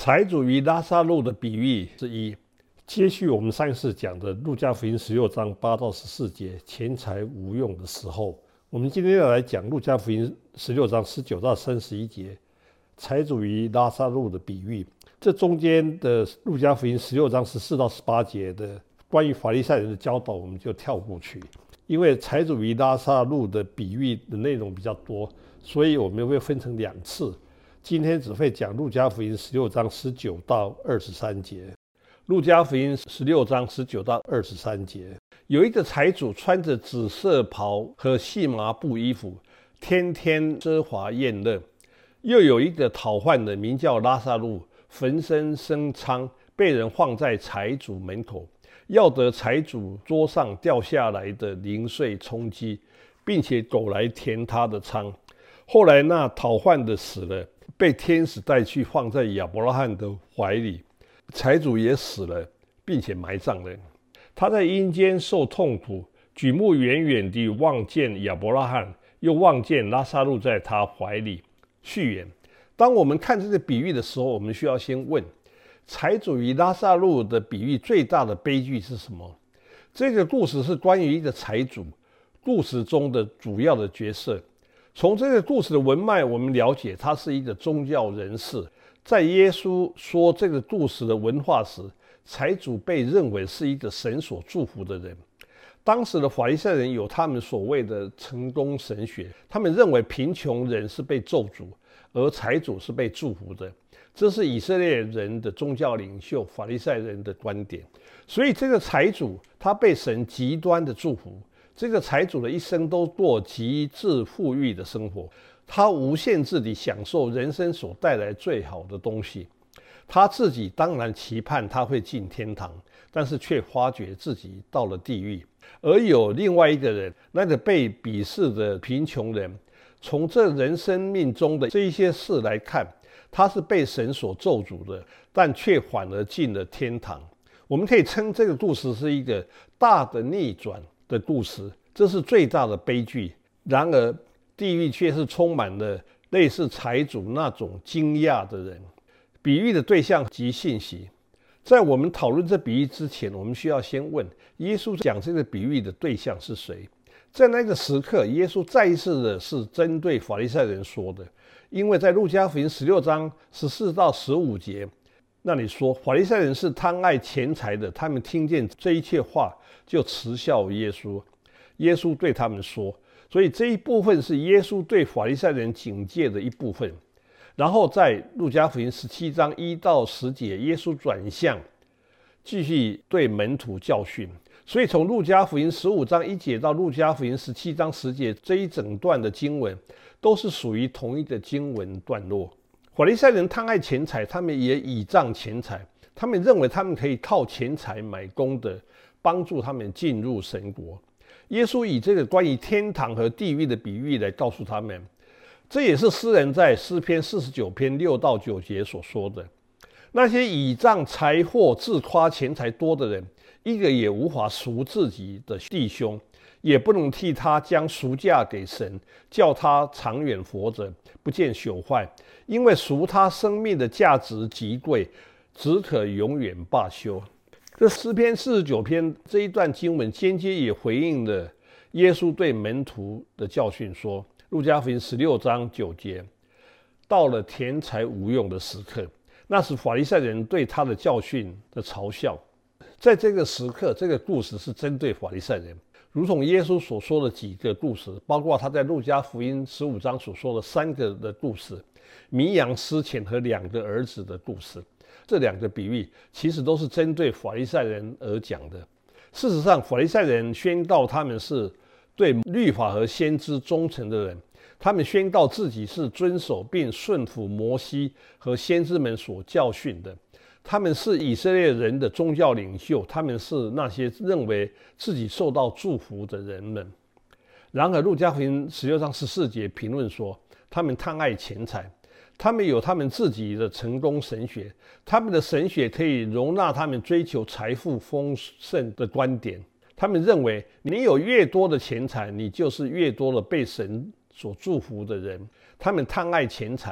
财主与拉撒路的比喻之一。接续我们上次讲的路加福音16章8到14节钱财无用的时候，我们今天要来讲路加福音16章19到31节财主与拉撒路的比喻。这中间的路加福音16章14到18节的关于法利赛人的教导我们就跳过去，因为财主与拉撒路的比喻的内容比较多，所以我们会分成两次。今天只会讲路加福音16章19到23节。路加福音16章19到23节，有一个财主穿着紫色袍和细麻布衣服，天天奢华宴乐。又有一个讨饭的，名叫拉撒路，浑身生疮，被人放在财主门口，要得财主桌上掉下来的零碎充饥，并且狗来填他的疮。后来那讨饭的死了，被天使带去放在亚伯拉罕的怀里。财主也死了，并且埋葬了。他在阴间受痛苦，举目远远地望见亚伯拉罕，又望见拉撒路在他怀里。序言：当我们看这个比喻的时候，我们需要先问，财主与拉撒路的比喻最大的悲剧是什么？这个故事是关于一个财主，故事中的主要的角色。从这个故事的文脉，我们了解他是一个宗教人士。在耶稣说这个故事的文化时，财主被认为是一个神所祝福的人。当时的法利赛人有他们所谓的成功神学，他们认为贫穷人是被咒诅，而财主是被祝福的。这是以色列人的宗教领袖法利赛人的观点。所以这个财主他被神极端的祝福，这个财主的一生都过极致富裕的生活，他无限制地享受人生所带来最好的东西。他自己当然期盼他会进天堂，但是却发觉自己到了地狱。而有另外一个人，那个被鄙视的贫穷人，从这人生命中的这一些事来看，他是被神所咒诅的，但却反而进了天堂。我们可以称这个故事是一个大的逆转的故事，这是最大的悲剧。然而地狱却是充满了类似财主那种惊讶的人。比喻的对象及信息，在我们讨论这比喻之前，我们需要先问，耶稣讲这个比喻的对象是谁？在那个时刻，耶稣再一次的是针对法利赛人说的，因为在路加福音16章14到15节那里说，法利赛人是贪爱钱财的，他们听见这一切话就嗤笑耶稣。耶稣对他们说，所以这一部分是耶稣对法利赛人警戒的一部分。然后在路加福音17章1到10节，耶稣转向继续对门徒教训。所以从路加福音15章1节到路加福音17章10节这一整段的经文都是属于同一个经文段落。法利赛人贪爱钱财，他们也倚仗钱财，他们认为他们可以靠钱财买功德，帮助他们进入神国。耶稣以这个关于天堂和地狱的比喻来告诉他们，这也是诗人在诗篇49篇6到9节所说的。那些倚仗财货自夸钱财多的人，一个也无法赎自己的弟兄，也不能替他将赎价给神，叫他长远活着，不见朽坏，因为赎他生命的价值极贵，只可永远罢休。这诗篇49篇这一段经文间接也回应了耶稣对门徒的教训，说路加福音16章9节，到了钱财无用的时刻，那是法利赛人对他的教训的嘲笑。在这个时刻，这个故事是针对法利赛人，如同耶稣所说的几个故事，包括他在路加福音15章所说的3个的故事，迷羊失钱和2个儿子的故事。这2个比喻其实都是针对法利赛人而讲的。事实上，法利赛人宣告他们是对律法和先知忠诚的人，他们宣告自己是遵守并顺服摩西和先知们所教训的，他们是以色列人的宗教领袖，他们是那些认为自己受到祝福的人们。然而路加福音16章14节评论说，他们贪爱钱财，他们有他们自己的成功神学，他们的神学可以容纳他们追求财富丰盛的观点。他们认为你有越多的钱财，你就是越多的被神所祝福的人。他们贪爱钱财，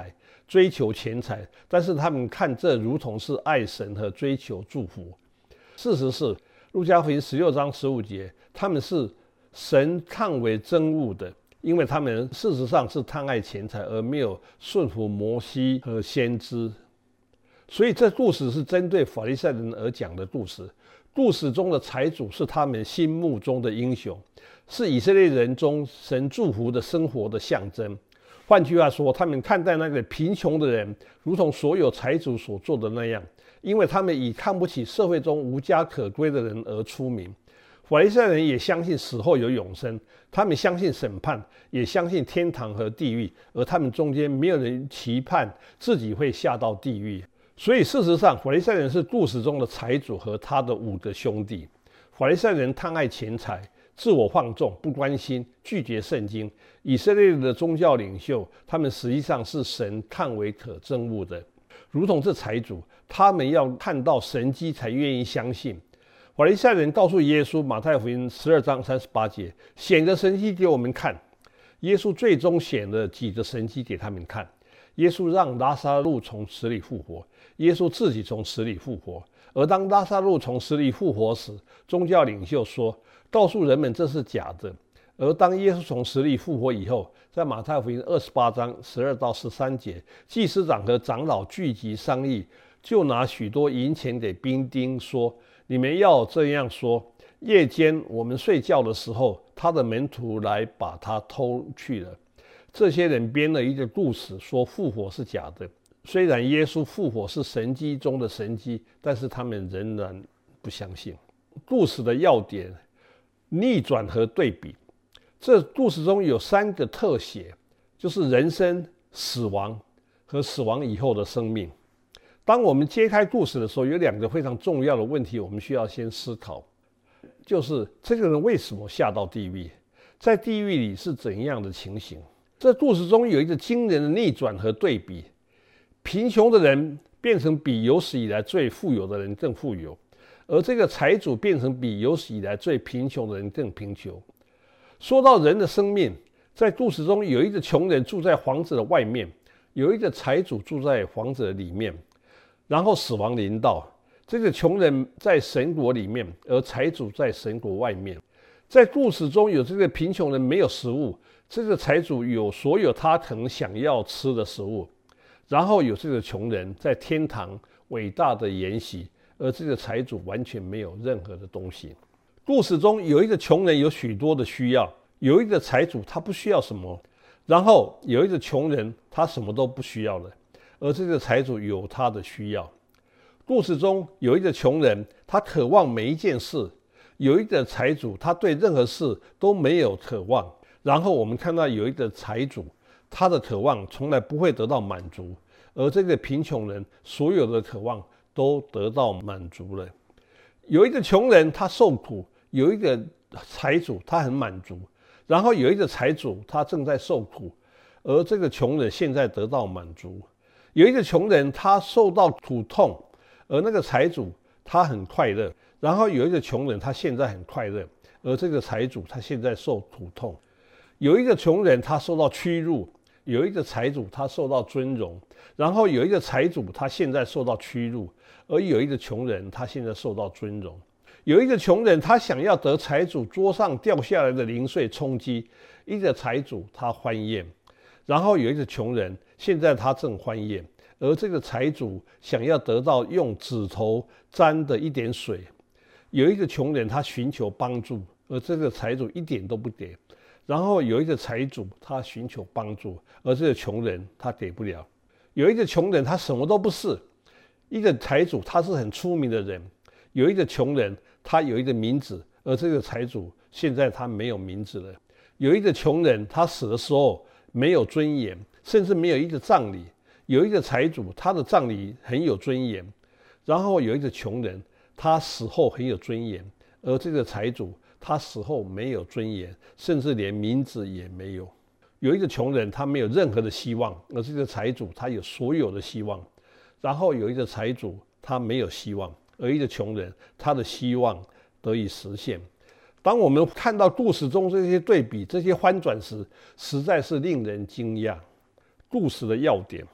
追求钱财，但是他们看这如同是爱神和追求祝福。事实是，路加福音16章15节，他们是神看为憎恶的，因为他们事实上是贪爱钱财，而没有顺服摩西和先知。所以这故事是针对法利赛人而讲的故事。故事中的财主是他们心目中的英雄，是以色列人中神祝福的生活的象征。换句话说，他们看待那个贫穷的人，如同所有财主所做的那样，因为他们以看不起社会中无家可归的人而出名。法利赛人也相信死后有永生，他们相信审判，也相信天堂和地狱，而他们中间没有人期盼自己会下到地狱。所以事实上，法利赛人是故事中的财主和他的5个兄弟。法利赛人贪爱钱财，自我放纵，不关心，拒绝圣经。以色列的宗教领袖，他们实际上是神看为可憎恶的，如同这财主，他们要看到神迹才愿意相信。法利赛人告诉耶稣，马太福音12章38节，显个神迹给我们看。耶稣最终显了几个神迹给他们看。耶稣让拉撒路从死里复活，耶稣自己从死里复活。而当拉撒路从死里复活时，宗教领袖说，告诉人们这是假的。而当耶稣从死里复活以后，在马太福音28章12到13节，祭司长和长老聚集商议，就拿许多银钱给兵丁说，你们要这样说，夜间我们睡觉的时候，他的门徒来把他偷去了。这些人编了一个故事，说复活是假的。虽然耶稣复活是神迹中的神迹，但是他们仍然不相信。故事的要点，逆转和对比。这故事中有3个特写，就是人生、死亡和死亡以后的生命。当我们揭开故事的时候，有2个非常重要的问题，我们需要先思考，就是这个人为什么下到地狱，在地狱里是怎样的情形。这故事中有一个惊人的逆转和对比，贫穷的人变成比有史以来最富有的人更富有，而这个财主变成比有史以来最贫穷的人更贫穷。说到人的生命，在故事中有一个穷人住在房子的外面，有一个财主住在房子的里面，然后死亡临到。这个穷人在神国里面，而财主在神国外面。在故事中有这个贫穷人没有食物，这个财主有所有他可能想要吃的食物，然后有这个穷人在天堂伟大的筵席，而这个财主完全没有任何的东西。故事中有一个穷人有许多的需要，有一个财主他不需要什么，然后有一个穷人他什么都不需要了，而这个财主有他的需要。故事中有一个穷人，他渴望每一件事，有一个财主他对任何事都没有渴望。然后我们看到有一个财主，他的渴望从来不会得到满足，而这个贫穷人所有的渴望都得到满足了。有一个穷人他受苦，有一个财主他很满足，然后有一个财主他正在受苦，而这个穷人现在得到满足。有一个穷人他受到苦痛，而那个财主他很快乐，然后有一个穷人他现在很快乐，而这个财主他现在受苦痛。有一个穷人他受到屈辱，有一个财主他受到尊荣，然后有一个财主他现在受到屈辱，而有一个穷人他现在受到尊荣。有一个穷人他想要得财主桌上掉下来的零碎充饥，一个财主他欢宴，然后有一个穷人现在他正欢宴，而这个财主想要得到用指头沾的一点水。有一个穷人他寻求帮助，而这个财主一点都不给。然后有一个财主他寻求帮助，而这个穷人他给不了。有一个穷人他什么都不是，一个财主他是很出名的人。有一个穷人他有一个名字，而这个财主现在他没有名字了。有一个穷人他死的时候没有尊严，甚至没有一个葬礼。有一个财主他的葬礼很有尊严，然后有一个穷人他死后很有尊严，而这个财主他死后没有尊严，甚至连名字也没有。有一个穷人他没有任何的希望，而这个财主他有所有的希望。然后有一个财主他没有希望，而一个穷人他的希望得以实现。当我们看到故事中这些对比、这些翻转时，实在是令人惊讶。故事的要点，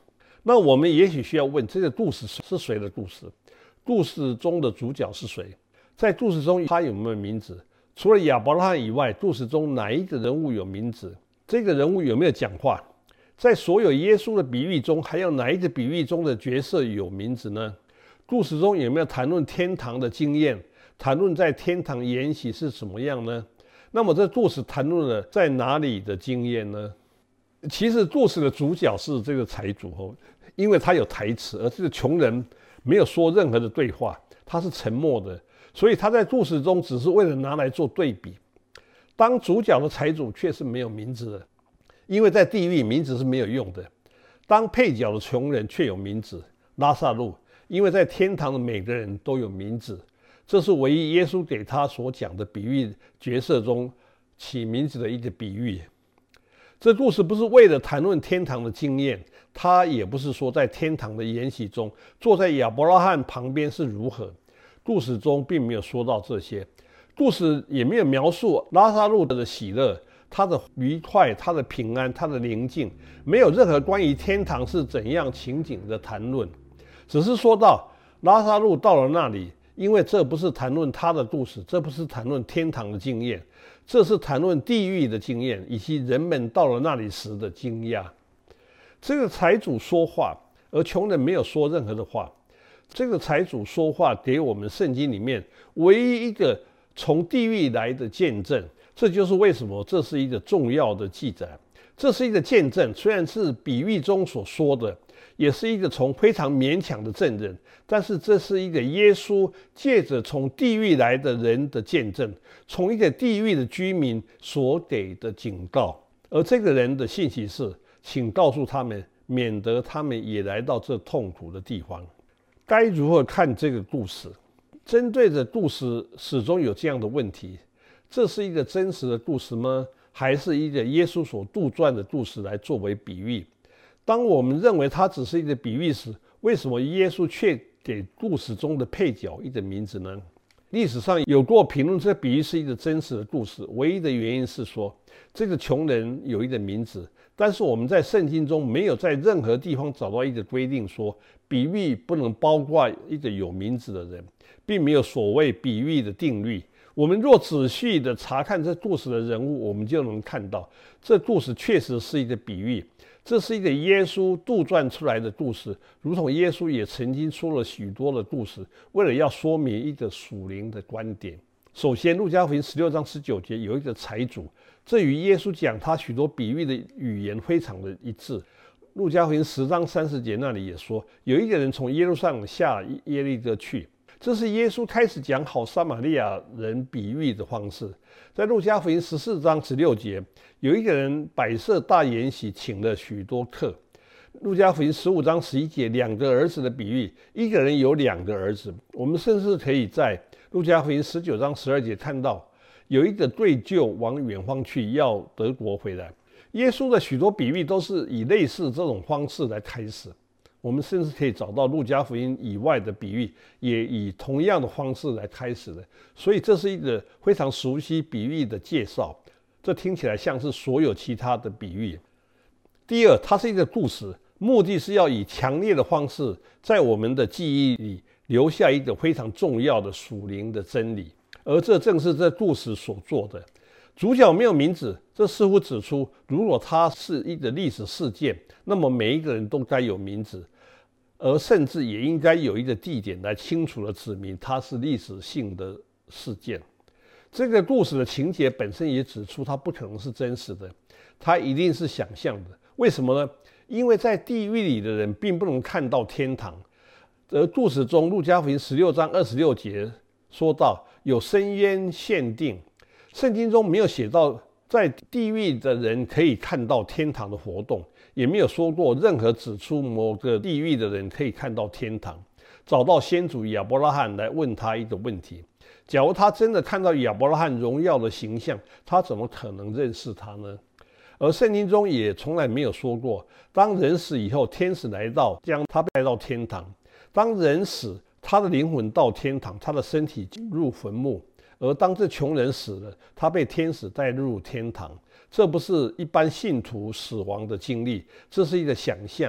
那我们也许需要问，这个故事是谁的故事？故事中的主角是谁？在故事中他有没有名字？除了亚伯拉罕以外，故事中哪一个人物有名字？这个人物有没有讲话？在所有耶稣的比喻中，还有哪一个比喻中的角色有名字呢？故事中有没有谈论天堂的经验？谈论在天堂筵席是什么样呢？那么这故事谈论了在哪里的经验呢？其实故事的主角是这个财主，因为他有台词，而这个穷人没有说任何的对话，他是沉默的，所以他在故事中只是为了拿来做对比。当主角的财主却是没有名字的，因为在地狱名字是没有用的。当配角的穷人却有名字，拉撒路，因为在天堂的每个人都有名字。这是唯一耶稣给他所讲的比喻角色中起名字的一个比喻。这故事不是为了谈论天堂的经验，他也不是说在天堂的筵席中坐在亚伯拉罕旁边是如何。故事中并没有说到这些，故事也没有描述拉撒路的喜乐，他的愉快，他的平安，他的宁静，没有任何关于天堂是怎样情景的谈论，只是说到拉撒路到了那里，因为这不是谈论他的故事，这不是谈论天堂的经验，这是谈论地狱的经验，以及人们到了那里时的惊讶。这个财主说话，而穷人没有说任何的话。这个财主说话给我们圣经里面唯一一个从地狱来的见证，这就是为什么这是一个重要的记载。这是一个见证，虽然是比喻中所说的，也是一个从非常勉强的证人，但是这是一个耶稣借着从地狱来的人的见证，从一个地狱的居民所给的警告。而这个人的信息是，请告诉他们，免得他们也来到这痛苦的地方。该如何看这个故事？针对着故事始终有这样的问题，这是一个真实的故事吗？还是一个耶稣所杜撰的故事来作为比喻？当我们认为它只是一个比喻时，为什么耶稣却给故事中的配角一个名字呢？历史上有过评论这比喻是一个真实的故事，唯一的原因是说这个穷人有一个名字，但是我们在圣经中没有在任何地方找到一个规定说比喻不能包括一个有名字的人，并没有所谓比喻的定律。我们若仔细的查看这故事的人物，我们就能看到这故事确实是一个比喻，这是一个耶稣杜撰出来的故事，如同耶稣也曾经说了许多的故事，为了要说明一个属灵的观点。首先，路加福音16章19节有一个财主，这与耶稣讲他许多比喻的语言非常的一致。路加福音10章30节那里也说，有一个人从耶路撒冷下耶利哥去。这是耶稣开始讲好撒玛利亚人比喻的方式。在路加福音14章16节，有一个人摆设大筵席，请了许多客。路加福音15章11节，两个儿子的比喻，一个人有两个儿子。我们甚至可以在路加福音19章12节看到，有一个对舅往远方去，要得国回来。耶稣的许多比喻都是以类似这种方式来开始。我们甚至可以找到路加福音以外的比喻，也以同样的方式来开始的。所以这是一个非常熟悉比喻的介绍，这听起来像是所有其他的比喻。第二，它是一个故事，目的是要以强烈的方式在我们的记忆里留下一个非常重要的属灵的真理，而这正是这故事所做的。主角没有名字，这似乎指出，如果它是一个历史事件，那么每一个人都该有名字，而甚至也应该有一个地点来清楚地指明它是历史性的事件。这个故事的情节本身也指出，它不可能是真实的，它一定是想象的。为什么呢？因为在地狱里的人并不能看到天堂，而故事中路加福音16章26节说到有深渊限定。圣经中没有写到在地狱的人可以看到天堂的活动，也没有说过任何指出某个地狱的人可以看到天堂。找到先祖亚伯拉罕来问他一个问题：假如他真的看到亚伯拉罕荣耀的形象，他怎么可能认识他呢？而圣经中也从来没有说过，当人死以后，天使来到将他带到天堂。当人死，他的灵魂到天堂，他的身体进入坟墓。而当这穷人死了，他被天使带入天堂。这不是一般信徒死亡的经历，这是一个想象。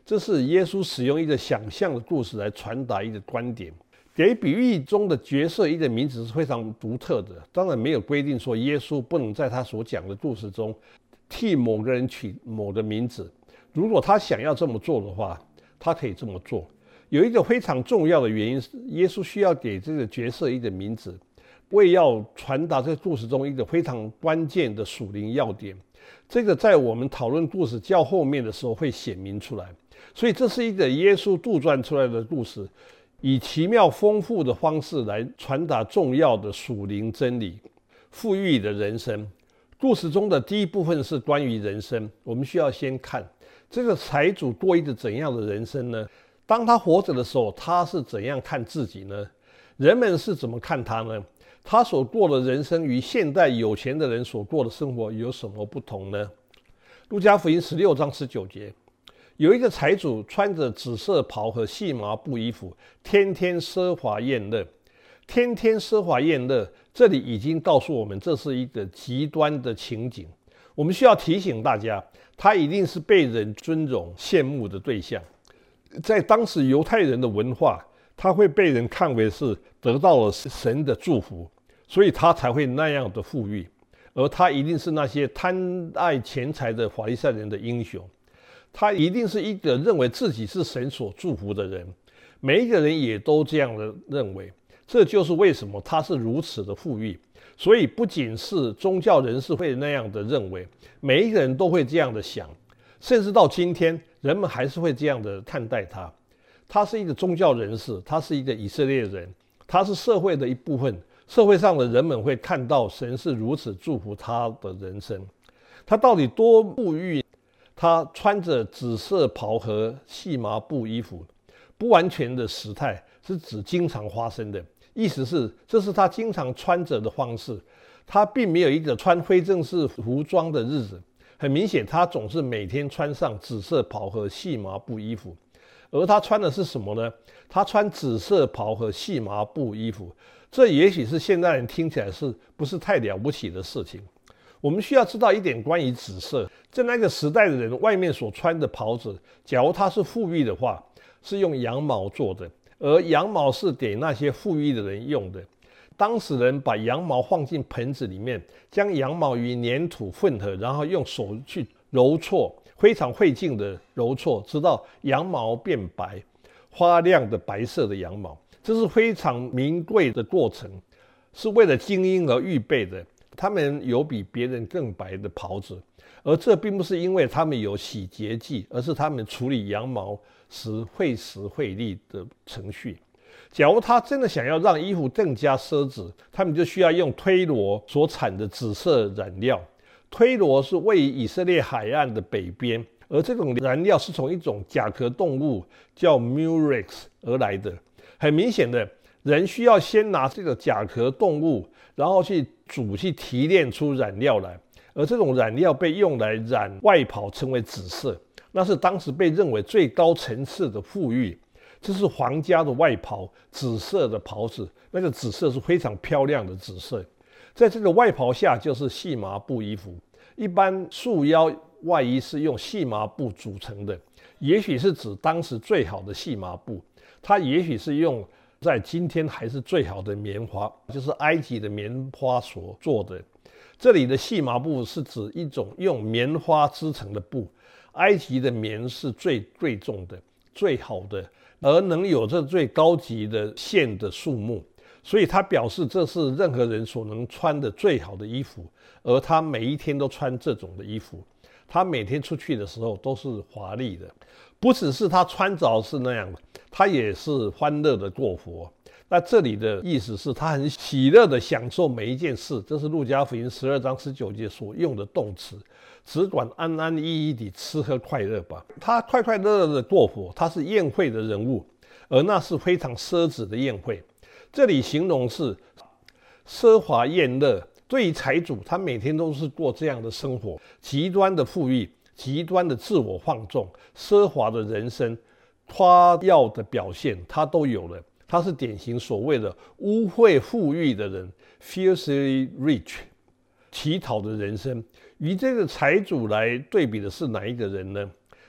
这是耶稣使用一个想象的故事来传达一个观点。给比喻中的角色一个名字是非常独特的，当然没有规定说耶稣不能在他所讲的故事中替某个人取某个名字。如果他想要这么做的话，他可以这么做。有一个非常重要的原因是，耶稣需要给这个角色一个名字，为要传达这个故事中一个非常关键的属灵要点。这个在我们讨论故事较后面的时候会显明出来。所以这是一个耶稣杜撰出来的故事，以奇妙丰富的方式来传达重要的属灵真理。富裕的人生，故事中的第一部分是关于人生。我们需要先看这个财主过一个怎样的人生呢？当他活着的时候，他是怎样看自己呢？人们是怎么看他呢？他所过的人生与现代有钱的人所过的生活有什么不同呢？路加福音16章19节，有一个财主穿着紫色袍和细麻布衣服，天天奢华宴乐。天天奢华宴乐，这里已经告诉我们，这是一个极端的情景。我们需要提醒大家，他一定是被人尊荣羡慕的对象。在当时犹太人的文化，他会被人看为是得到了神的祝福，所以他才会那样的富裕。而他一定是那些贪爱钱财的法利赛人的英雄，他一定是一个认为自己是神所祝福的人。每一个人也都这样的认为，这就是为什么他是如此的富裕。所以不仅是宗教人士会那样的认为，每一个人都会这样的想，甚至到今天人们还是会这样的看待他。他是一个宗教人士，他是一个以色列人，他是社会的一部分。社会上的人们会看到神是如此祝福他的人生。他到底多富裕？他穿着紫色袍和细麻布衣服，不完全的时态是指经常发生的，意思是这是他经常穿着的方式。他并没有一个穿非正式服装的日子。很明显，他总是每天穿上紫色袍和细麻布衣服。而他穿的是什么呢？他穿紫色袍和细麻布衣服，这也许是现代人听起来是不是太了不起的事情。我们需要知道一点关于紫色，在那个时代的人外面所穿的袍子，假如他是富裕的话，是用羊毛做的，而羊毛是给那些富裕的人用的。当时人把羊毛放进盆子里面，将羊毛与粘土混合，然后用手去揉搓，非常费劲的揉搓，直到羊毛变白，发亮的白色的羊毛。这是非常名贵的过程，是为了精英而预备的。他们有比别人更白的袍子，而这并不是因为他们有洗洁剂，而是他们处理羊毛时费时费力的程序。假如他真的想要让衣服更加奢侈，他们就需要用推罗所产的紫色染料。推罗是位于以色列海岸的北边，而这种染料是从一种甲壳动物叫 Murex 而来的。很明显的，人需要先拿这个甲壳动物，然后去煮，去提炼出染料来，而这种染料被用来染外袍，称为紫色。那是当时被认为最高层次的富裕。这是皇家的外袍，紫色的袍子，那个紫色是非常漂亮的紫色。在这个外袍下就是细麻布衣服，一般束腰外衣是用细麻布组成的，也许是指当时最好的细麻布，它也许是用在今天还是最好的棉花，就是埃及的棉花所做的。这里的细麻布是指一种用棉花织成的布，埃及的棉是最贵重的、最好的，而能有这最高级的线的数目，所以他表示这是任何人所能穿的最好的衣服，而他每一天都穿这种的衣服，他每天出去的时候都是华丽的，不只是他穿着是那样的，他也是欢乐的过活。那这里的意思是他很喜乐的享受每一件事，这是路加福音12章19节所用的动词，只管安安逸逸地吃喝快乐吧。他快快乐乐的过活，他是宴会的人物，而那是非常奢侈的宴会。这里形容是奢华宴乐，对于财主，他每天都是过这样的生活，极端的富裕，极端的自我放纵，奢华的人生，夸耀的表现，他都有了。他是典型所谓的污秽富裕的人 ，fiercely rich， 乞讨的人生。与这个财主来对比的是哪一个人呢？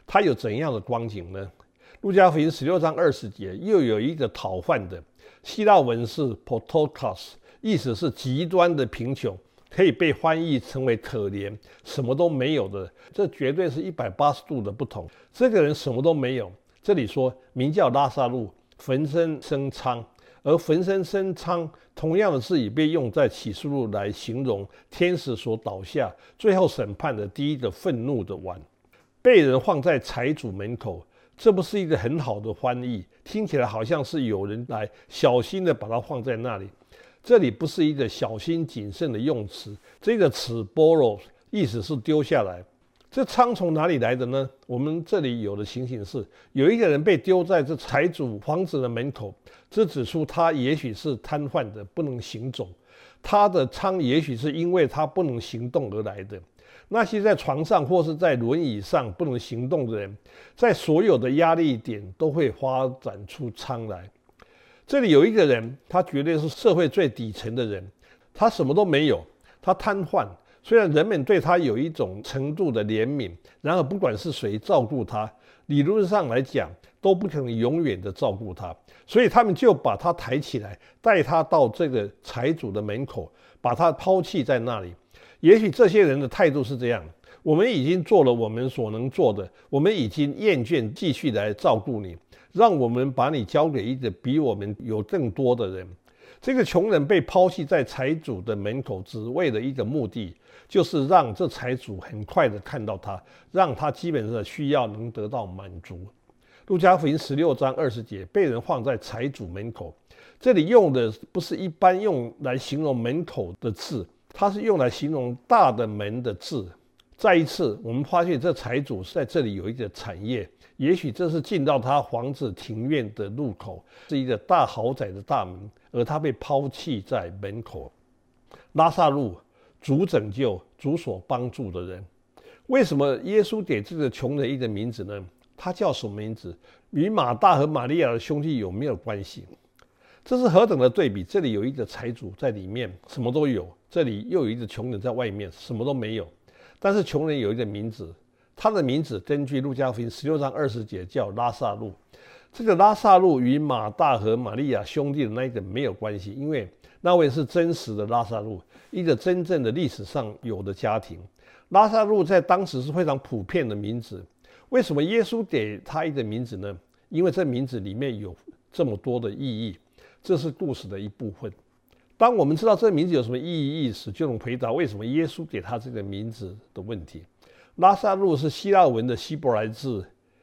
他有怎样的光景呢？路加福音16章20节，又有一个讨饭的，希腊文是 potokos， 意思是极端的贫穷，可以被翻译成为可怜，什么都没有的。这绝对是180度的不同。这个人什么都没有。这里说名叫拉撒路，浑身生疮，而浑身生疮同样的字也被用在启示录来形容天使所倒下最后审判的第一个愤怒的碗，被人放在财主门口。这不是一个很好的翻译，听起来好像是有人来小心的把它放在那里。这里不是一个小心谨慎的用词，这个词 borrow 意思是丢下来。这疮从哪里来的呢？我们这里有的情形是，有一个人被丢在这财主房子的门口，这指出他也许是瘫痪的，不能行走。他的疮也许是因为他不能行动而来的。那些在床上或是在轮椅上不能行动的人，在所有的压力点都会发展出疮来。这里有一个人，他绝对是社会最底层的人，他什么都没有，他瘫痪。虽然人们对他有一种程度的怜悯，然而不管是谁照顾他，理论上来讲都不可能永远的照顾他，所以他们就把他抬起来，带他到这个财主的门口，把他抛弃在那里。也许这些人的态度是这样：我们已经做了我们所能做的，我们已经厌倦继续来照顾你，让我们把你交给一个比我们有更多的人。这个穷人被抛弃在财主的门口，只为了一个目的，就是让这财主很快的看到他，让他基本上的需要能得到满足。路加福音16章20节，被人放在财主门口，这里用的不是一般用来形容门口的字，它是用来形容大的门的字。再一次，我们发现这财主在这里有一个产业，也许这是进到他房子庭院的入口，是一个大豪宅的大门，而他被抛弃在门口。拉撒路，主拯救，主所帮助的人。为什么耶稣给这个穷人一个名字呢？他叫什么名字？与马大和玛利亚的兄弟有没有关系？这是何等的对比！这里有一个财主在里面，什么都有；这里又有一个穷人在外面，什么都没有。但是穷人有一个名字，他的名字根据路加福音16章20节叫拉撒路。这个拉撒路与马大和玛利亚兄弟的那一个没有关系，因为那位是真实的拉撒路，一个真正的历史上有的家庭。拉撒路在当时是非常普遍的名字。为什么耶稣给他一个名字呢？因为这名字里面有这么多的意义，这是故事的一部分。当我们知道这个名字有什么意义时，就能回答为什么耶稣给他这个名字的问题。拉撒路是希腊文的希伯来字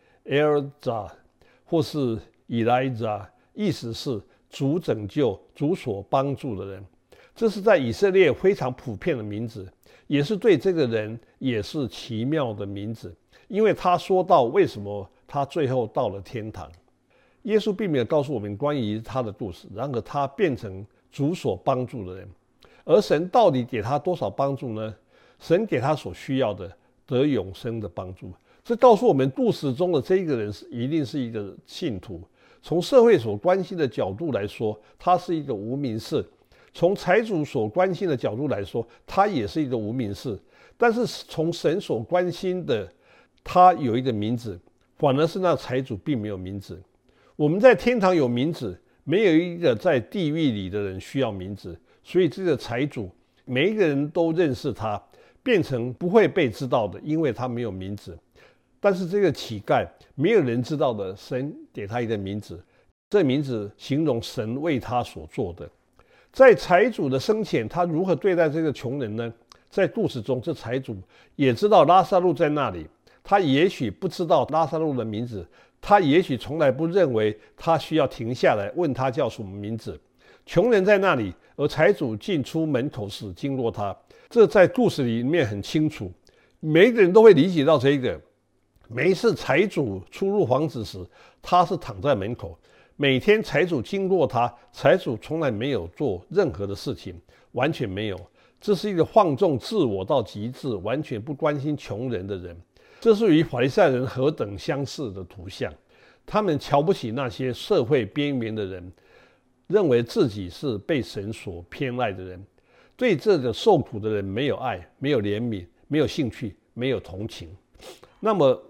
Elza 或是 Elijah， 意思是主拯救、主所帮助的人。这是在以色列非常普遍的名字，也是对这个人也是奇妙的名字，因为他说到为什么他最后到了天堂。耶稣并没有告诉我们关于他的故事，然而他变成主所帮助的人。而神到底给他多少帮助呢？神给他所需要的得永生的帮助。这告诉我们故事中的这个人一定是一个信徒。从社会所关心的角度来说，他是一个无名氏；从财主所关心的角度来说，他也是一个无名氏。但是从神所关心的，他有一个名字，反而是那财主并没有名字。我们在天堂有名字，没有一个在地狱里的人需要名字，所以这个财主每一个人都认识他，变成不会被知道的，因为他没有名字。但是这个乞丐没有人知道的，神给他一个名字，这名字形容神为他所做的。在财主的生前，他如何对待这个穷人呢？在故事中，这财主也知道拉撒路在那里，他也许不知道拉撒路的名字，他也许从来不认为他需要停下来问他叫什么名字。穷人在那里，而财主进出门口时经过他，这在故事里面很清楚，每一个人都会理解到这个。每一次财主出入房子时，他是躺在门口。每天财主经过他，财主从来没有做任何的事情，完全没有。这是一个放纵自我到极致，完全不关心穷人的人。这是与法利赛人何等相似的图像。他们瞧不起那些社会边缘的人，认为自己是被神所偏爱的人，对这个受苦的人没有爱，没有怜悯，没有兴趣，没有同情。那么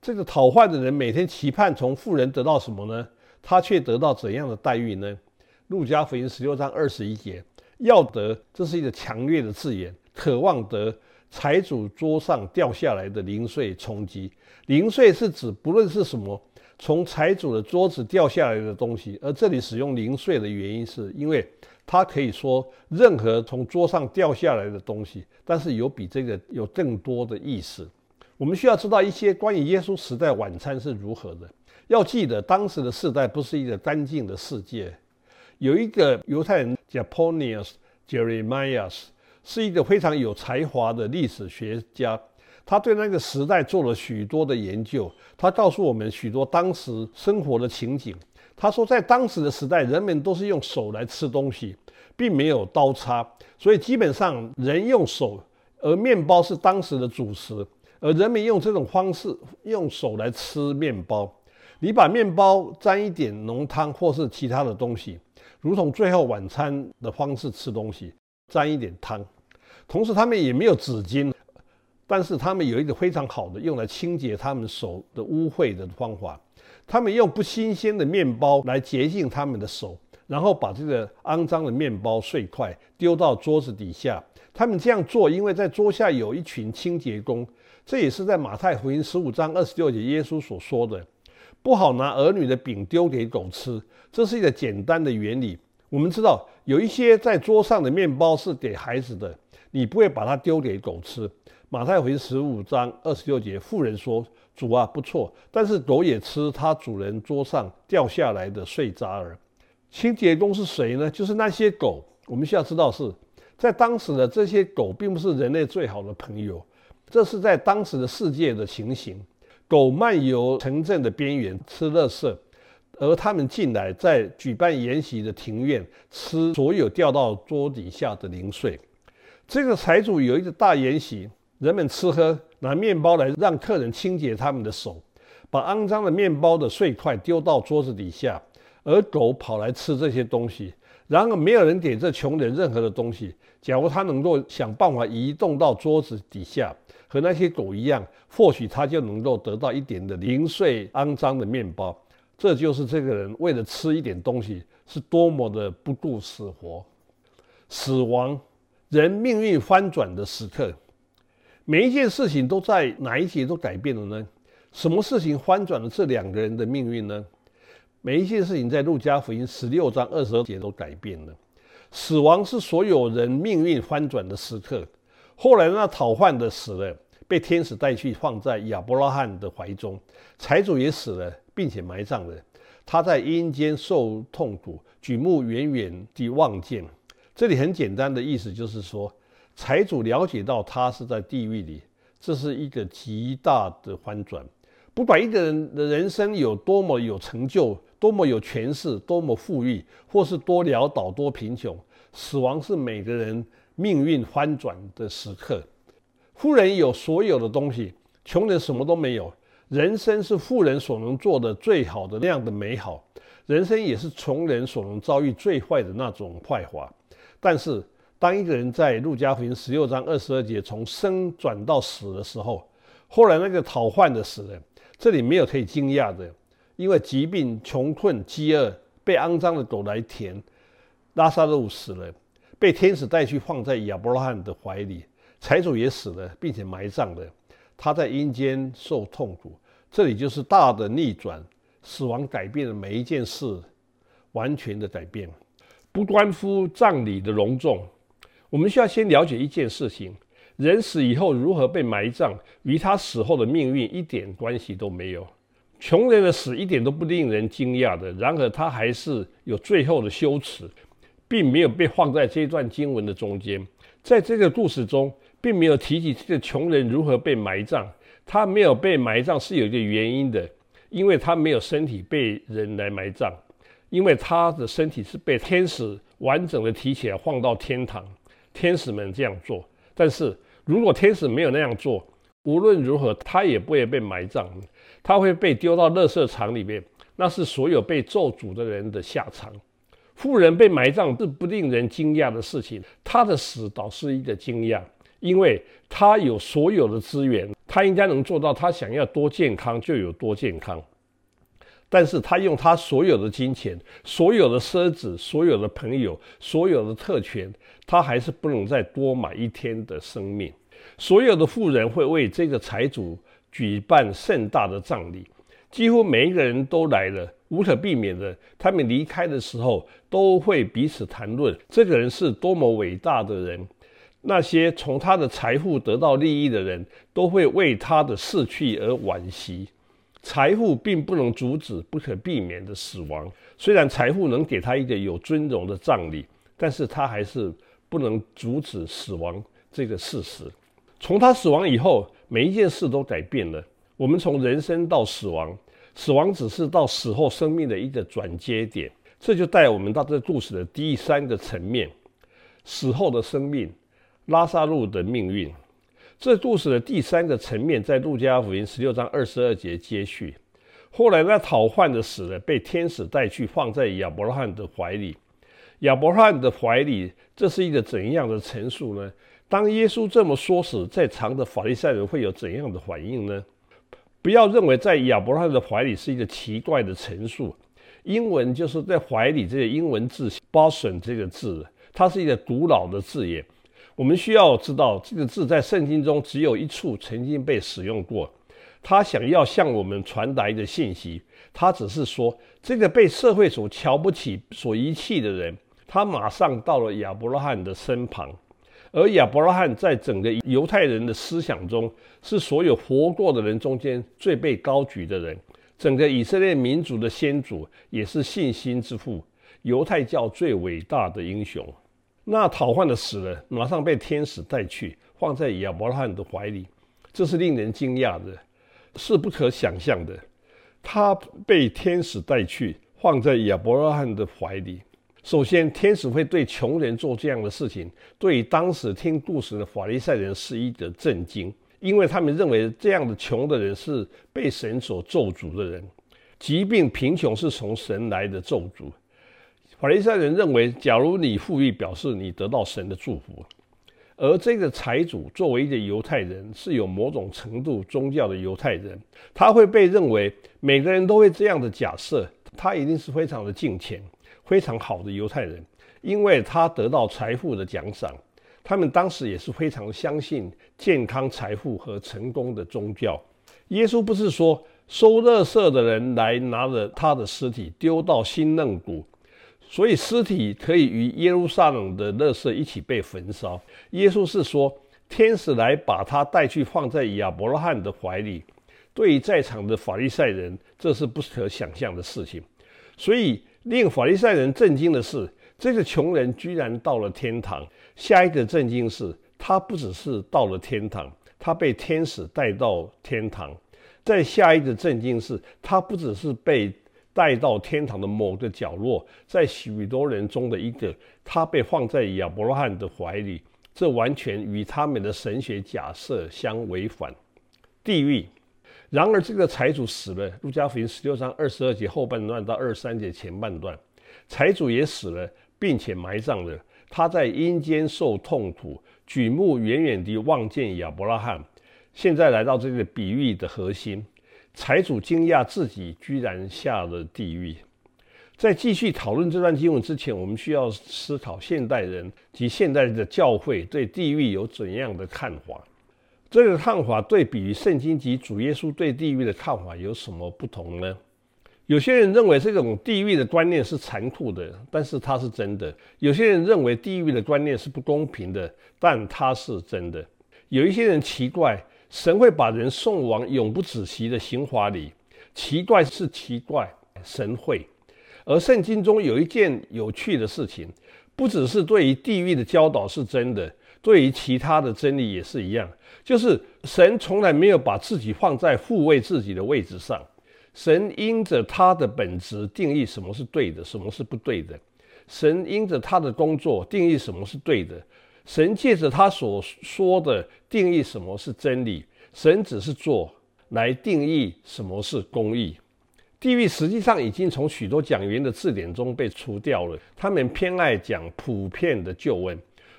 这个讨换的人每天期盼从富人得到什么呢？他却得到怎样的待遇呢？路加福音16章21节，要得，这是一个强烈的字眼，渴望得财主桌上掉下来的零碎充饥。零碎是指不论是什么从财主的桌子掉下来的东西，而这里使用零碎的原因是因为它可以说任何从桌上掉下来的东西，但是有比这个有更多的意思。我们需要知道一些关于耶稣时代晚餐是如何的。要记得当时的世代不是一个干净的世界，有一个犹太人 Japonius Jeremias 是一个非常有才华的历史学家，他对那个时代做了许多的研究，他告诉我们许多当时生活的情景。他说在当时的时代，人们都是用手来吃东西，并没有刀叉，所以基本上人用手，而面包是当时的主食，而人们用这种方式用手来吃面包。你把面包沾一点浓汤或是其他的东西，如同最后晚餐的方式吃东西，沾一点汤。同时他们也没有纸巾，但是他们有一个非常好的用来清洁他们手的污秽的方法。他们用不新鲜的面包来洁净他们的手，然后把这个肮脏的面包碎块丢到桌子底下。他们这样做，因为在桌下有一群清洁工。这也是在马太福音15章26节耶稣所说的，不好拿儿女的饼丢给狗吃。这是一个简单的原理。我们知道有一些在桌上的面包是给孩子的，你不会把它丢给狗吃。马太福音15章26节，妇人说，主啊，不错，但是狗也吃它主人桌上掉下来的碎渣儿。清洁工是谁呢？就是那些狗。我们需要知道是在当时的这些狗并不是人类最好的朋友，这是在当时的世界的情形。狗漫游城镇的边缘吃垃圾，而他们进来在举办筵席的庭院吃所有掉到桌底下的零碎。这个财主有一个大筵席，人们吃喝，拿面包来让客人清洁他们的手，把肮脏的面包的碎块丢到桌子底下，而狗跑来吃这些东西。然而没有人给这穷人任何的东西。假如他能够想办法移动到桌子底下，和那些狗一样，或许他就能够得到一点的零碎肮脏的面包。这就是这个人为了吃一点东西是多么的不顾死活。死亡，人命运翻转的时刻。每一件事情都在哪一节都改变了呢？什么事情翻转了这两个人的命运呢？每一件事情在路加福音16章22节都改变了。死亡是所有人命运翻转的时刻。后来那讨换的死了，被天使带去放在亚伯拉罕的怀中。财主也死了，并且埋葬了。他在阴间受痛苦，举目远远地望见。这里很简单的意思就是说，财主了解到他是在地狱里，这是一个极大的翻转。不管一个人的人生有多么有成就，多么有权势，多么富裕，或是多潦倒多贫穷，死亡是每个人命运翻转的时刻。富人有所有的东西，穷人什么都没有。人生是富人所能做的最好的那样的美好，人生也是穷人所能遭遇最坏的那种坏话。但是当一个人在路加福音16章22节从生转到死的时候，后来那个讨换的死了。这里没有可以惊讶的，因为疾病、穷困、饥饿被肮脏的狗来填。拉撒路死了，被天使带去放在亚伯拉罕的怀里。财主也死了，并且埋葬了。他在阴间受痛苦。这里就是大的逆转，死亡改变了每一件事，完全的改变。不关乎葬礼的隆重，我们需要先了解一件事情：人死以后如何被埋葬，与他死后的命运一点关系都没有。穷人的死一点都不令人惊讶的，然而他还是有最后的羞耻，并没有被放在这段经文的中间。在这个故事中，并没有提及这个穷人如何被埋葬。他没有被埋葬是有一个原因的，因为他没有身体被人来埋葬，因为他的身体是被天使完整的提起来放到天堂。天使们这样做，但是如果天使没有那样做，无论如何他也不会被埋葬，他会被丢到垃圾场里面，那是所有被咒诅的人的下场。富人被埋葬是不令人惊讶的事情，他的死倒是一个惊讶， 因为他有所有的资源，他应该能做到他想要多健康就有多健康。但是他用他所有的金钱、所有的奢侈、所有的朋友、所有的特权，他还是不能再多买一天的生命。所有的富人会为这个财主举办盛大的葬礼，几乎每一个人都来了，无可避免的，他们离开的时候都会彼此谈论这个人是多么伟大的人。那些从他的财富得到利益的人，都会为他的逝去而惋惜。财富并不能阻止不可避免的死亡，虽然财富能给他一个有尊荣的葬礼，但是他还是不能阻止死亡这个事实。从他死亡以后，每一件事都改变了。我们从人生到死亡，死亡只是到死后生命的一个转接点。这就带我们到这故事的第三个层面，死后的生命，拉撒路的命运。这故事的第三个层面在路加福音16章22节接续。后来那讨饭的死了，被天使带去放在亚伯拉罕的怀里。亚伯拉罕的怀里，这是一个怎样的陈述呢？当耶稣这么说时，在场的法利赛人会有怎样的反应呢？不要认为在亚伯拉罕的怀里是一个奇怪的陈述。英文就是在怀里这个英文字 bosom 这个字，它是一个古老的字眼。我们需要知道，这个字在圣经中只有一处曾经被使用过。他想要向我们传达一个信息，他只是说，这个被社会所瞧不起、所遗弃的人，他马上到了亚伯拉罕的身旁。而亚伯拉罕在整个犹太人的思想中，是所有活过的人中间最被高举的人。整个以色列民族的先祖，也是信心之父，犹太教最伟大的英雄。那讨饭的死了，马上被天使带去，放在亚伯拉罕的怀里。这是令人惊讶的，是不可想象的。他被天使带去，放在亚伯拉罕的怀里。首先，天使会对穷人做这样的事情，对于当时听故事的法利赛人是一个震惊，因为他们认为这样的穷的人是被神所咒诅的人。疾病、贫穷是从神来的咒诅。法利赛人认为，假如你富裕，表示你得到神的祝福。而这个财主作为一个犹太人，是有某种程度宗教的犹太人，他会被认为，每个人都会这样的假设，他一定是非常的敬虔、非常好的犹太人，因为他得到财富的奖赏。他们当时也是非常相信健康、财富和成功的宗教。耶稣不是说收垃圾的人来拿着他的尸体丢到新嫩谷，所以尸体可以与耶路撒冷的垃圾一起被焚烧。耶稣是说，天使来把他带去放在亚伯拉罕的怀里。对于在场的法利赛人，这是不可想象的事情。所以令法利赛人震惊的是，这个穷人居然到了天堂。下一个震惊是，他不只是到了天堂，他被天使带到天堂。再下一个震惊是，他不只是被带到天堂的某个角落，在许多人中的一个，他被放在亚伯拉罕的怀里，这完全与他们的神学假设相违反。地狱。然而这个财主死了，路加福音16章22节后半段到23节前半段，财主也死了，并且埋葬了。他在阴间受痛苦，举目远远地望见亚伯拉罕。现在来到这个比喻的核心，财主惊讶自己居然下了地狱。在继续讨论这段经文之前，我们需要思考现代人及现代的教会对地狱有怎样的看法。这个看法对比于圣经及主耶稣对地狱的看法有什么不同呢？有些人认为这种地狱的观念是残酷的，但是它是真的。有些人认为地狱的观念是不公平的，但它是真的。有一些人奇怪，神会把人送往永不止息的刑罚里。奇怪是奇怪，神会。而圣经中有一件有趣的事情，不只是对于地狱的教导是真的，对于其他的真理也是一样，就是神从来没有把自己放在护卫自己的位置上。神因着他的本质定义什么是对的，什么是不对的。神因着他的工作定义什么是对的。神借着他所说的定义什么是真理。神只是做来定义什么是公义。地狱实际上已经从许多讲员的字典中被除掉了，他们偏爱讲普遍的救恩，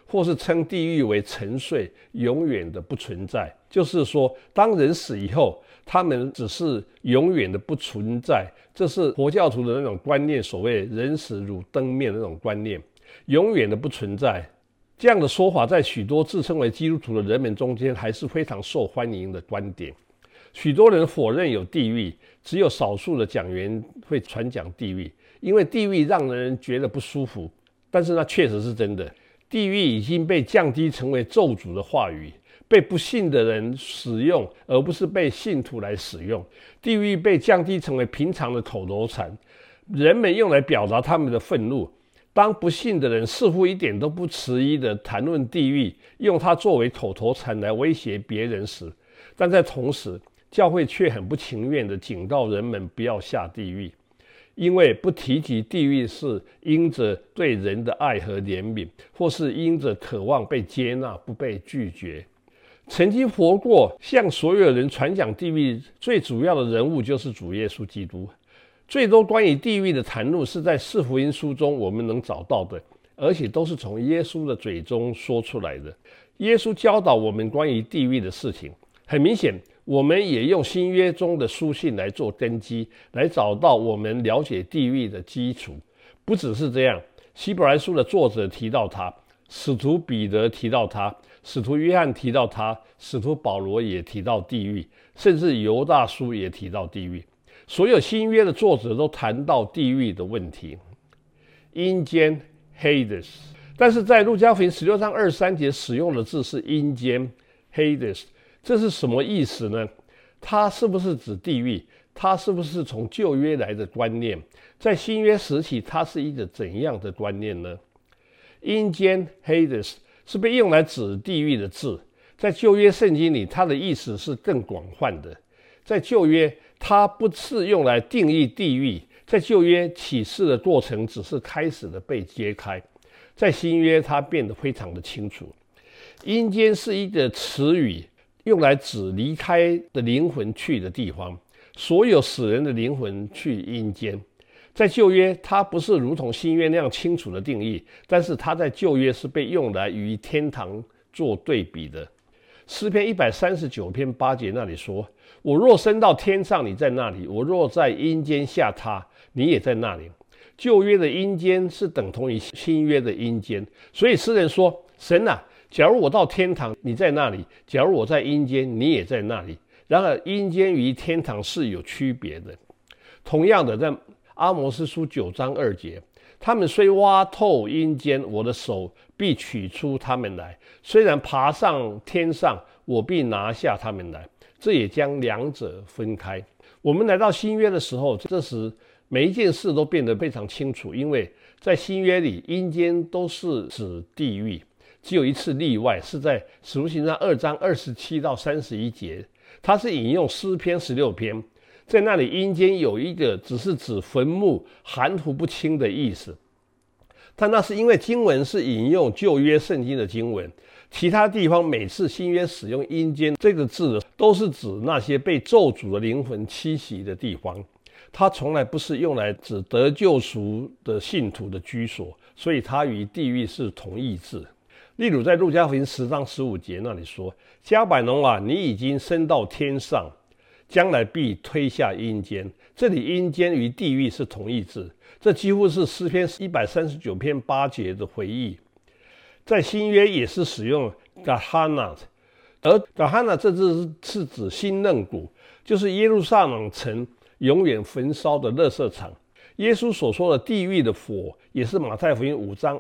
或是称地狱为沉睡，永远的不存在。就是说，当人死以后，他们只是永远的不存在。这是佛教徒的那种观念，所谓人死如灯灭的那种观念，永远的不存在。这样的说法在许多自称为基督徒的人们中间还是非常受欢迎的观点。许多人否认有地狱，只有少数的讲员会传讲地狱，因为地狱让人觉得不舒服。但是那确实是真的，地狱已经被降低成为咒诅的话语，被不信的人使用，而不是被信徒来使用。地狱被降低成为平常的口头禅，人们用来表达他们的愤怒。当不信的人似乎一点都不迟疑地谈论地狱，用它作为口头禅来威胁别人时，但在同时，教会却很不情愿地警告人们不要下地狱，因为不提及地狱是因着对人的爱和怜悯，或是因着渴望被接纳不被拒绝。曾经活过向所有人传讲地狱最主要的人物就是主耶稣基督。最多关于地狱的谈论是在四福音书中我们能找到的，而且都是从耶稣的嘴中说出来的。耶稣教导我们关于地狱的事情，很明显我们也用新约中的书信来做根基，来找到我们了解地狱的基础。不只是这样，希伯来书的作者提到他，使徒彼得提到他，使徒约翰提到他，使徒保罗也提到地狱，甚至犹大书也提到地狱。所有新约的作者都谈到地狱的问题，阴间 Hades， 但是在路加福音16章23节使用的字是阴间 Hades， 这是什么意思呢？它是不是指地狱？它是不是从旧约来的观念？在新约时期，它是一个怎样的观念呢？阴间 Hades 是被用来指地狱的字，在旧约圣经里，它的意思是更广泛的。在旧约，它不是用来定义地狱，在旧约启示的过程只是开始的被揭开，在新约它变得非常的清楚。阴间是一个词语，用来指离开的灵魂去的地方，所有死人的灵魂去阴间。在旧约，它不是如同新约那样清楚的定义，但是它在旧约是被用来与天堂做对比的。诗篇139篇8节那里说，我若升到天上，你在那里；我若在阴间下榻，你也在那里。旧约的阴间是等同于新约的阴间，所以诗人说，神啊，假如我到天堂，你在那里；假如我在阴间，你也在那里。然而阴间与天堂是有区别的。同样的，在阿摩司书9章2节，他们虽挖透阴间，我的手必取出他们来；虽然爬上天上，我必拿下他们来。这也将两者分开。我们来到新约的时候，这时每一件事都变得非常清楚，因为在新约里，阴间都是指地狱，只有一次例外，是在使徒行传2章27到31节，它是引用诗篇16篇，在那里阴间有一个只是指坟墓，含糊不清的意思。但那是因为经文是引用旧约圣经的经文，其他地方每次新约使用阴间这个字，都是指那些被咒诅的灵魂栖息的地方，它从来不是用来指得救赎的信徒的居所，所以它与地狱是同义字。例如在路加福音10章15节那里说，加百农啊，你已经升到天上，将来必推下阴间。这里阴间与地狱是同义字，这几乎是诗篇139篇8节的回忆。在新约也是使用 Gehenna， 而 Gehenna 这字是指新嫩谷，就是耶路撒冷城永远焚烧的垃圾场。耶稣所说的地狱的火，也是马太福音5章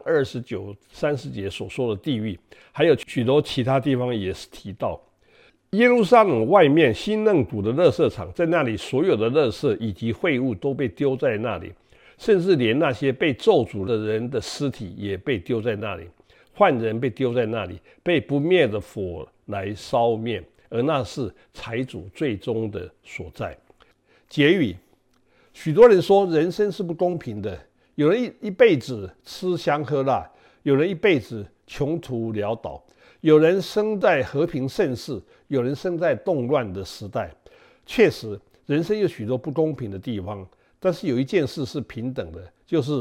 29、30节所说的地狱，还有许多其他地方也是提到。耶路撒冷外面新嫩谷的垃圾场，在那里所有的垃圾以及废物都被丢在那里，甚至连那些被咒诅的人的尸体也被丢在那里，犯人被丢在那里，被不灭的火来烧灭，而那是财主最终的所在。结语，许多人说人生是不公平的，有人一辈子吃香喝辣，有人一辈子穷途潦倒，有人生在和平盛世，有人生在动乱的时代。确实人生有许多不公平的地方，但是有一件事是平等的，就是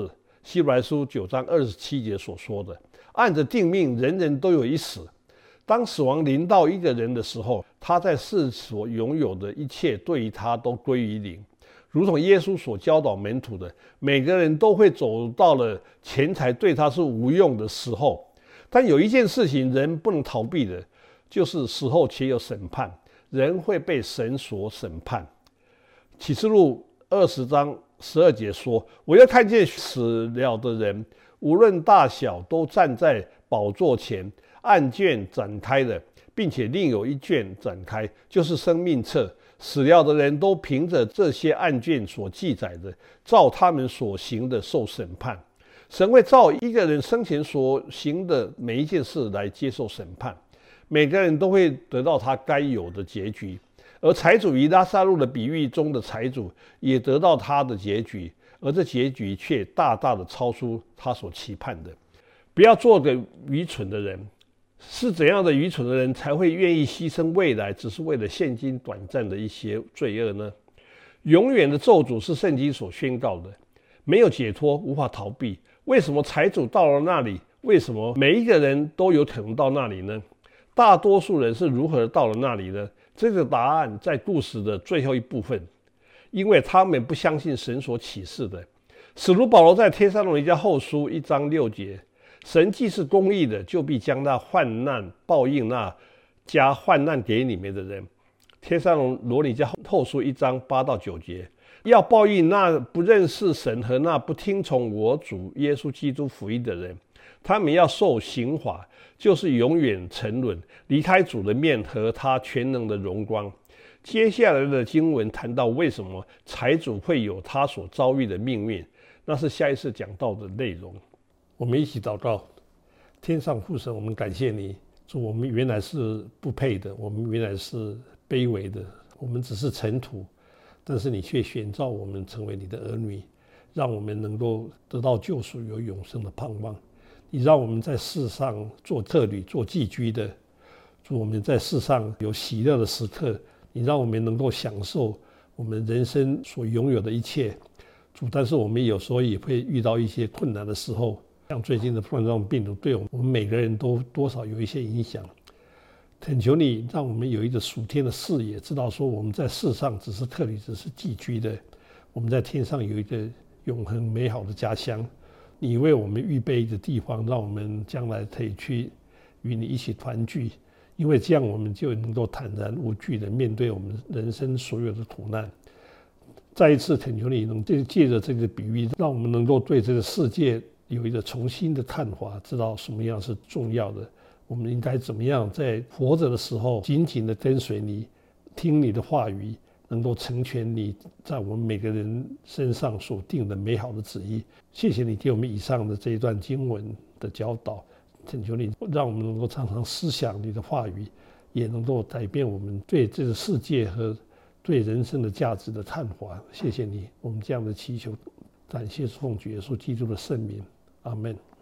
希伯来书9章27节所说的，按着定命，人人都有一死。当死亡临到一个人的时候，他在世所拥有的一切对于他都归于零。如同耶稣所教导门徒的，每个人都会走到了钱财对他是无用的时候。但有一件事情人不能逃避的，就是死后且有审判，人会被神所审判。启示录20章12节说，我又看见死了的人，无论大小，都站在宝座前，案卷展开了，并且另有一卷展开，就是生命册。死了的人都凭着这些案卷所记载的，照他们所行的受审判。神会照一个人生前所行的每一件事来接受审判，每个人都会得到他该有的结局。而财主以拉撒路的比喻中的财主也得到他的结局，而这结局却大大的超出他所期盼的。不要做个愚蠢的人。是怎样的愚蠢的人才会愿意牺牲未来，只是为了现今短暂的一些罪恶呢？永远的咒诅是圣经所宣告的，没有解脱，无法逃避。为什么财主到了那里？为什么每一个人都有可能到那里呢？大多数人是如何到了那里呢？这个答案在故事的最后一部分，因为他们不相信神所启示的。使徒保罗在帖撒罗尼迦后书1章6节，神既是公义的，就必将那患难报应那加患难给你们的人。帖撒罗尼迦后书1章8到9节，要报应那不认识神和那不听从我主耶稣基督福音的人，他们要受刑罚，就是永远沉沦，离开主的面和他全能的荣光。接下来的经文谈到为什么财主会有他所遭遇的命运，那是下一次讲到的内容。我们一起祷告。天上父神，我们感谢你，主，我们原来是不配的，我们原来是卑微的，我们只是尘土，但是你却选召我们成为你的儿女，让我们能够得到救赎，有永生的盼望。你让我们在世上做特旅，做寄居的，主，我们在世上有喜乐的时刻，你让我们能够享受我们人生所拥有的一切，主，但是我们有时候也会遇到一些困难的时候，像最近的冠状病毒对我们每个人都多少有一些影响。恳求你让我们有一个属天的视野，知道说我们在世上只是特旅，只是寄居的，我们在天上有一个永恒美好的家乡。你为我们预备一个地方，让我们将来可以去与你一起团聚，因为这样我们就能够坦然无惧地面对我们人生所有的苦难。再一次恳求你能借着这个比喻，让我们能够对这个世界有一个重新的看法，知道什么样是重要的，我们应该怎么样在活着的时候紧紧地跟随你，听你的话语，能够成全你在我们每个人身上所定的美好的旨意。谢谢你给我们以上的这一段经文的教导，恳求你让我们能够常常思想你的话语，也能够改变我们对这个世界和对人生的价值的看法。谢谢你，我们这样的祈求，感谢奉主耶稣基督的圣名，阿们。